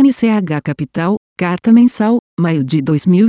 INCH Capital, Carta Mensal, maio de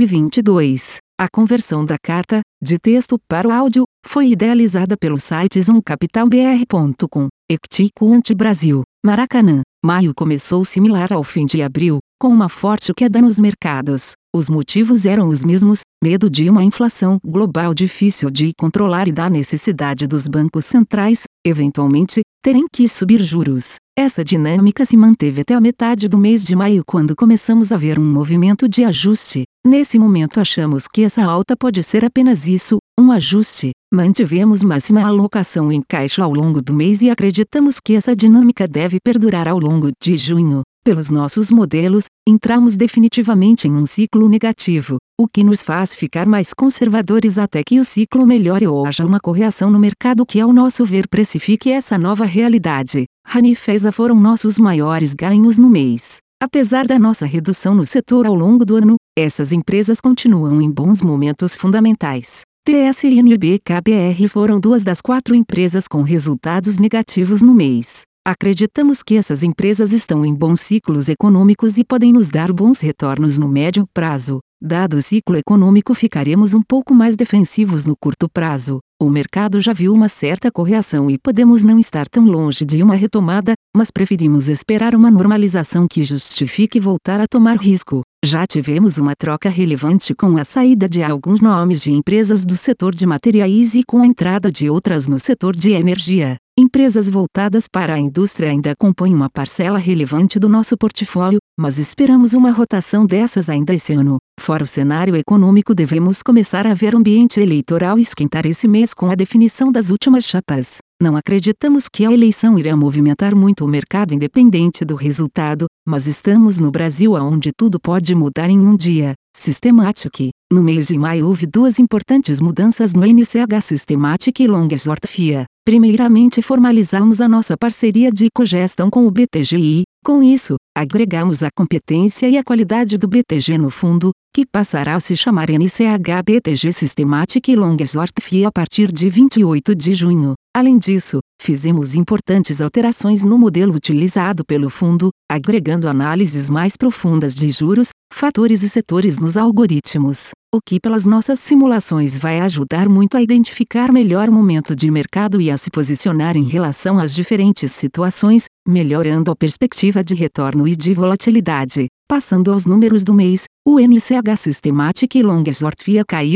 2022. A conversão da carta, de texto para o áudio, foi idealizada pelo site zoomcapitalbr.com. Ectico Brasil, Maracanã. Maio começou similar ao fim de abril, com uma forte queda nos mercados. Os motivos eram os mesmos: medo de uma inflação global difícil de controlar e da necessidade dos bancos centrais, eventualmente, terem que subir juros. Essa dinâmica se manteve até a metade do mês de maio, quando começamos a ver um movimento de ajuste. Nesse momento achamos que essa alta pode ser apenas isso, um ajuste. Mantivemos máxima alocação em caixa ao longo do mês e acreditamos que essa dinâmica deve perdurar ao longo de junho. Pelos nossos modelos, entramos definitivamente em um ciclo negativo, o que nos faz ficar mais conservadores até que o ciclo melhore ou haja uma correção no mercado que, ao nosso ver, precifique essa nova realidade. Rani e Feza foram nossos maiores ganhos no mês. Apesar da nossa redução no setor ao longo do ano, essas empresas continuam em bons momentos fundamentais. TSN e BKBR foram duas das 4 empresas com resultados negativos no mês. Acreditamos que essas empresas estão em bons ciclos econômicos e podem nos dar bons retornos no médio prazo. Dado o ciclo econômico, ficaremos um pouco mais defensivos no curto prazo. O mercado já viu uma certa correção e podemos não estar tão longe de uma retomada, mas preferimos esperar uma normalização que justifique voltar a tomar risco. Já tivemos uma troca relevante com a saída de alguns nomes de empresas do setor de materiais e com a entrada de outras no setor de energia. Empresas voltadas para a indústria ainda compõem uma parcela relevante do nosso portfólio, mas esperamos uma rotação dessas ainda esse ano. Fora o cenário econômico, devemos começar a ver o ambiente eleitoral esquentar esse mês com a definição das últimas chapas. Não acreditamos que a eleição irá movimentar muito o mercado independente do resultado, mas estamos no Brasil onde tudo pode mudar em um dia. Systematic. No mês de maio houve 2 importantes mudanças no NCH Systematic e Long Short FIA. Primeiramente, formalizamos a nossa parceria de cogestão com o BTGI. Com isso, agregamos a competência e a qualidade do BTG no fundo, que passará a se chamar NCH BTG Systematic e Long Short FIA a partir de 28 de junho. Além disso, fizemos importantes alterações no modelo utilizado pelo fundo, agregando análises mais profundas de juros, fatores e setores nos algoritmos, o que pelas nossas simulações vai ajudar muito a identificar melhor o momento de mercado e a se posicionar em relação às diferentes situações, melhorando a perspectiva de retorno e de volatilidade. Passando aos números do mês, o NCH Systematic e Long Short FIA caiu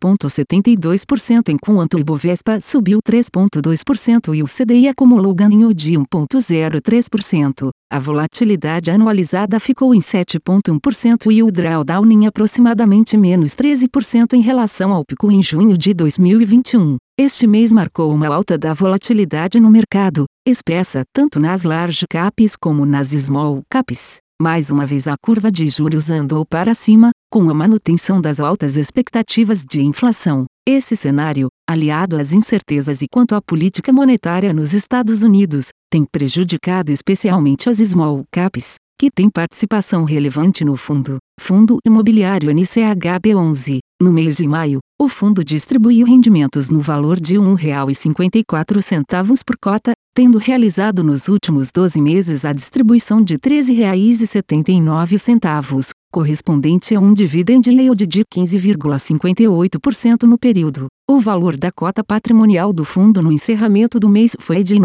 0,72% enquanto o Ibovespa subiu 3,2% e o CDI acumulou ganho de 1,03%. A volatilidade anualizada ficou em 7,1% e o drawdown em aproximadamente menos 13% em relação ao pico em junho de 2021. Este mês marcou uma alta da volatilidade no mercado, expressa tanto nas large caps como nas small caps. Mais uma vez a curva de juros andou para cima, com a manutenção das altas expectativas de inflação. Esse cenário, aliado às incertezas e quanto à política monetária nos Estados Unidos, tem prejudicado especialmente as small caps, que têm participação relevante no Fundo Imobiliário NCHB11. No mês de maio, o fundo distribuiu rendimentos no valor de R$ 1,54 por cota, tendo realizado nos últimos 12 meses a distribuição de R$ 13,79, correspondente a um dividend yield de 15,58% no período. O valor da cota patrimonial do fundo no encerramento do mês foi de R$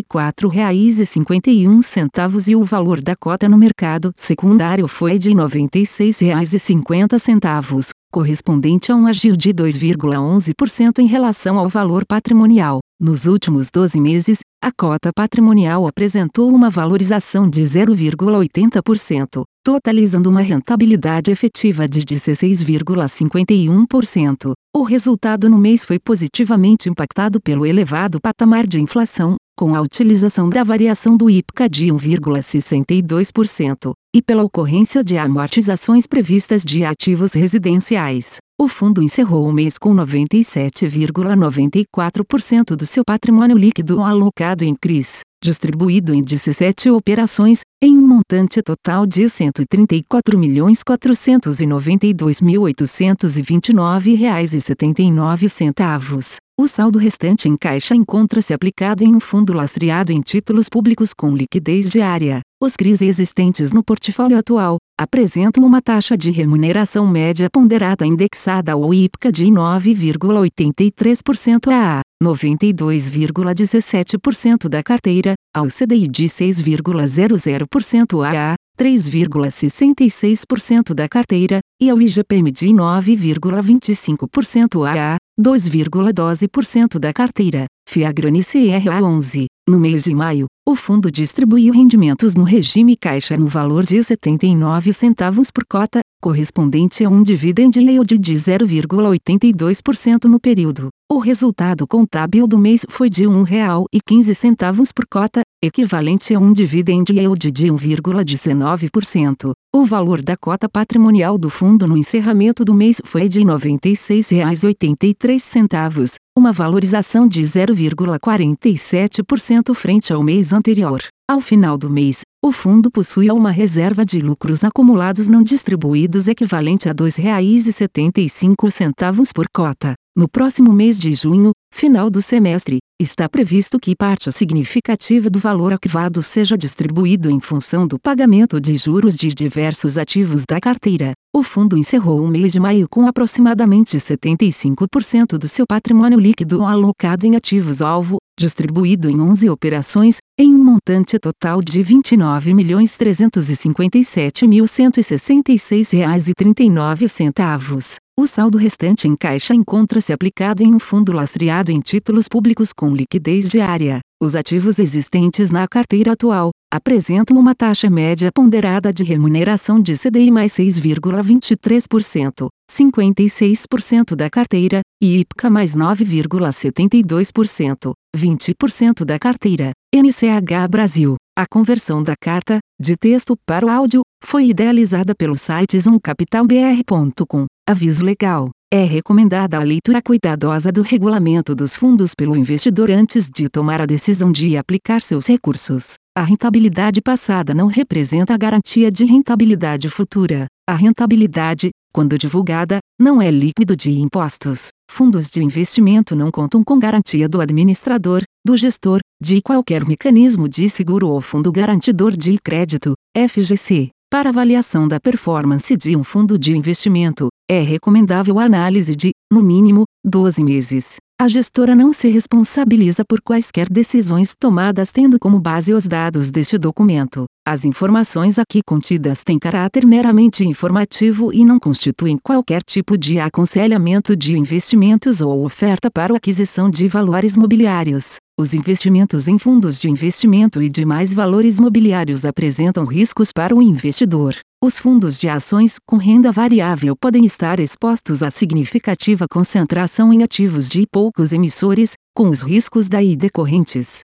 94,51 e o valor da cota no mercado secundário foi de R$ 96,50, correspondente a um agio de 2,11% em relação ao valor patrimonial. Nos últimos 12 meses, a cota patrimonial apresentou uma valorização de 0,80%, totalizando uma rentabilidade efetiva de 16,51%. O resultado no mês foi positivamente impactado pelo elevado patamar de inflação, com a utilização da variação do IPCA de 1,62%, e pela ocorrência de amortizações previstas de ativos residenciais. O fundo encerrou o mês com 97,94% do seu patrimônio líquido alocado em CRIs, distribuído em 17 operações, em um montante total de R$ 134.492.829,79. O saldo restante em caixa encontra-se aplicado em um fundo lastreado em títulos públicos com liquidez diária. Os CRIs existentes no portfólio atual apresentam uma taxa de remuneração média ponderada indexada ao IPCA de 9,83% a 92,17% da carteira, ao CDI de 6,00% a 3,66% da carteira, e ao IGPM de 9,25% a 2,12% da carteira. Fiagro CRA 11. No mês de maio, o fundo distribuiu rendimentos no regime caixa no valor de 79 centavos por cota, correspondente a um dividend yield de 0,82% no período. O resultado contábil do mês foi de R$ 1,15 por cota, equivalente a um dividend yield de 1,19%. O valor da cota patrimonial do fundo no encerramento do mês foi de R$ 96,83, uma valorização de 0,47% frente ao mês anterior. Ao final do mês, o fundo possui uma reserva de lucros acumulados não distribuídos equivalente a R$ 2,75 por cota. No próximo mês de junho, final do semestre, está previsto que parte significativa do valor arquivado seja distribuído em função do pagamento de juros de diversos ativos da carteira. O fundo encerrou o mês de maio com aproximadamente 75% do seu patrimônio líquido alocado em ativos-alvo, distribuído em 11 operações, em um montante total de R$ 29.357.166,39. O saldo restante em caixa encontra-se aplicado em um fundo lastreado em títulos públicos com liquidez diária. Os ativos existentes na carteira atual apresentam uma taxa média ponderada de remuneração de CDI mais 6,23%, 56% da carteira, e IPCA mais 9,72%, 20% da carteira. NCH Brasil. A conversão da carta, de texto para o áudio, foi idealizada pelo site zoomcapitalbr.com. Aviso legal. É recomendada a leitura cuidadosa do regulamento dos fundos pelo investidor antes de tomar a decisão de aplicar seus recursos. A rentabilidade passada não representa a garantia de rentabilidade futura. A rentabilidade, quando divulgada, não é líquido de impostos. Fundos de investimento não contam com garantia do administrador, do gestor, de qualquer mecanismo de seguro ou fundo garantidor de crédito, FGC. Para avaliação da performance de um fundo de investimento, é recomendável a análise de, no mínimo, 12 meses. A gestora não se responsabiliza por quaisquer decisões tomadas tendo como base os dados deste documento. As informações aqui contidas têm caráter meramente informativo e não constituem qualquer tipo de aconselhamento de investimentos ou oferta para a aquisição de valores mobiliários. Os investimentos em fundos de investimento e demais valores mobiliários apresentam riscos para o investidor. Os fundos de ações com renda variável podem estar expostos a significativa concentração em ativos de poucos emissores, com os riscos daí decorrentes.